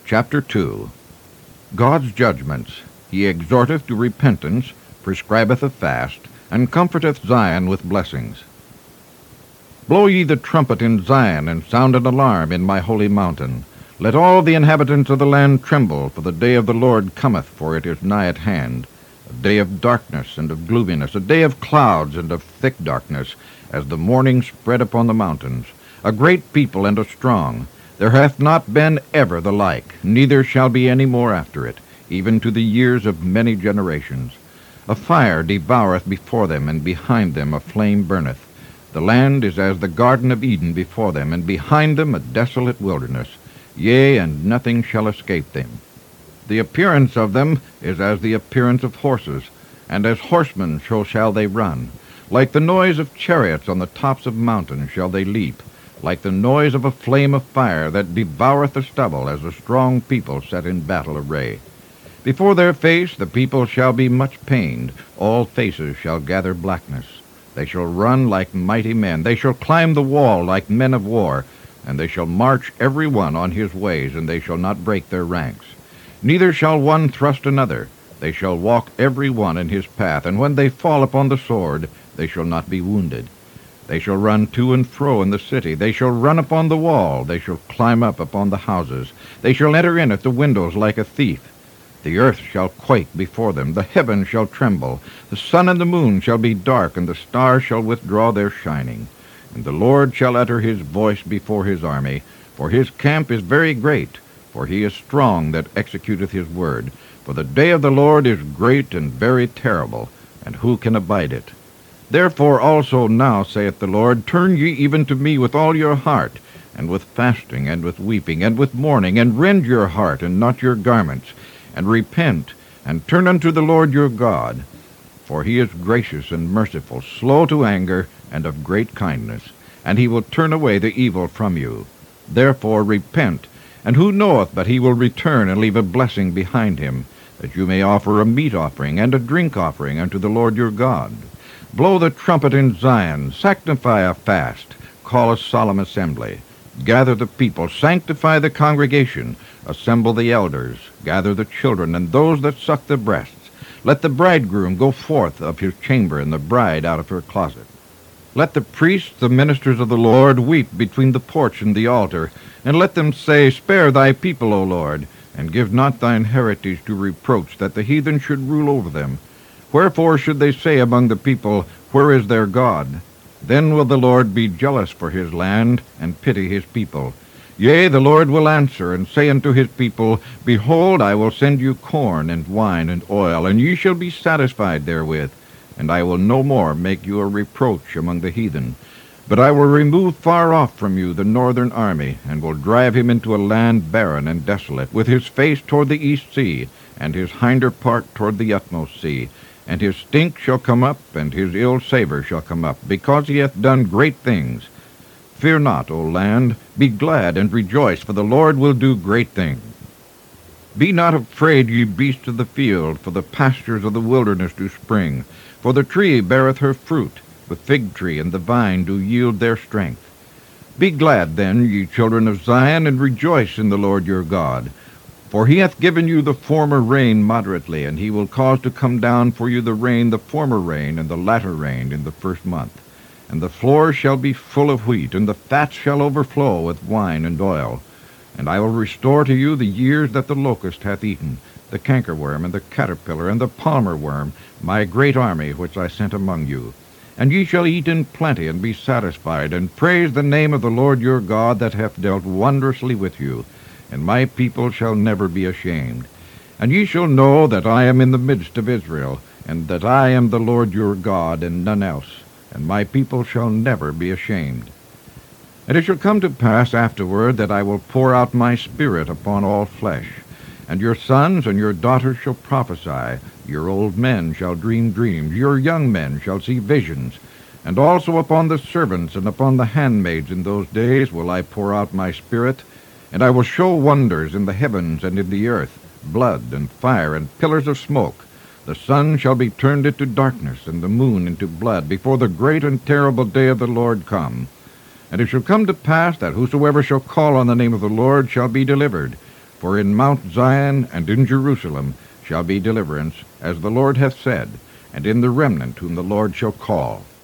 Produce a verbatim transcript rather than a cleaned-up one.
Chapter two. God's judgments. He exhorteth to repentance, prescribeth a fast, and comforteth Zion with blessings. Blow ye the trumpet in Zion, and sound an alarm in my holy mountain. Let all the inhabitants of the land tremble, for the day of the Lord cometh, for it is nigh at hand. A day of darkness and of gloominess, a day of clouds and of thick darkness, as the morning spread upon the mountains. A great people and a strong. There hath not been ever the like, neither shall be any more after it, even to the years of many generations. A fire devoureth before them, and behind them a flame burneth. The land is as the garden of Eden before them, and behind them a desolate wilderness. Yea, and nothing shall escape them. The appearance of them is as the appearance of horses, and as horsemen so shall they run. Like the noise of chariots on the tops of mountains shall they leap, like the noise of a flame of fire that devoureth the stubble, as a strong people set in battle array. Before their face the people shall be much pained, all faces shall gather blackness. They shall run like mighty men, they shall climb the wall like men of war, and they shall march every one on his ways, and they shall not break their ranks. Neither shall one thrust another, they shall walk every one in his path, and when they fall upon the sword, they shall not be wounded. They shall run to and fro in the city, they shall run upon the wall, they shall climb up upon the houses, they shall enter in at the windows like a thief. The earth shall quake before them, the heavens shall tremble, the sun and the moon shall be dark, and the stars shall withdraw their shining. And the Lord shall utter his voice before his army, for his camp is very great, for he is strong that executeth his word. For the day of the Lord is great and very terrible, and who can abide it? Therefore also now, saith the Lord, turn ye even to me with all your heart, and with fasting, and with weeping, and with mourning, and rend your heart, and not your garments, and repent, and turn unto the Lord your God. For he is gracious and merciful, slow to anger, and of great kindness, and he will turn away the evil from you. Therefore repent, and who knoweth but he will return and leave a blessing behind him, that you may offer a meat offering and a drink offering unto the Lord your God. Blow the trumpet in Zion, sanctify a fast, call a solemn assembly. Gather the people, sanctify the congregation, assemble the elders, gather the children and those that suck the breasts. Let the bridegroom go forth of his chamber, and the bride out of her closet. Let the priests, the ministers of the Lord, weep between the porch and the altar, and let them say, Spare thy people, O Lord, and give not thine heritage to reproach, that the heathen should rule over them. Wherefore should they say among the people, Where is their God? Then will the Lord be jealous for his land, and pity his people. Yea, the Lord will answer, and say unto his people, Behold, I will send you corn, and wine, and oil, and ye shall be satisfied therewith. And I will no more make you a reproach among the heathen. But I will remove far off from you the northern army, and will drive him into a land barren and desolate, with his face toward the east sea, and his hinder part toward the utmost sea. And his stink shall come up, and his ill savour shall come up, because he hath done great things. Fear not, O land, be glad and rejoice, for the Lord will do great things. Be not afraid, ye beasts of the field, for the pastures of the wilderness do spring. For the tree beareth her fruit, the fig tree and the vine do yield their strength. Be glad then, ye children of Zion, and rejoice in the Lord your God. For he hath given you the former rain moderately, and he will cause to come down for you the rain, the former rain, and the latter rain in the first month. And the floor shall be full of wheat, and the fat shall overflow with wine and oil. And I will restore to you the years that the locust hath eaten, the cankerworm, and the caterpillar, and the palmer worm, my great army which I sent among you. And ye shall eat in plenty, and be satisfied, and praise the name of the Lord your God, that hath dealt wondrously with you. And my people shall never be ashamed. And ye shall know that I am in the midst of Israel, and that I am the Lord your God, and none else. And my people shall never be ashamed. And it shall come to pass afterward that I will pour out my spirit upon all flesh. And your sons and your daughters shall prophesy, your old men shall dream dreams, your young men shall see visions. And also upon the servants and upon the handmaids in those days will I pour out my spirit, and I will show wonders in the heavens and in the earth, blood and fire and pillars of smoke. The sun shall be turned into darkness, and the moon into blood, before the great and terrible day of the Lord come. And it shall come to pass that whosoever shall call on the name of the Lord shall be delivered. For in Mount Zion and in Jerusalem shall be deliverance, as the Lord hath said, and in the remnant whom the Lord shall call.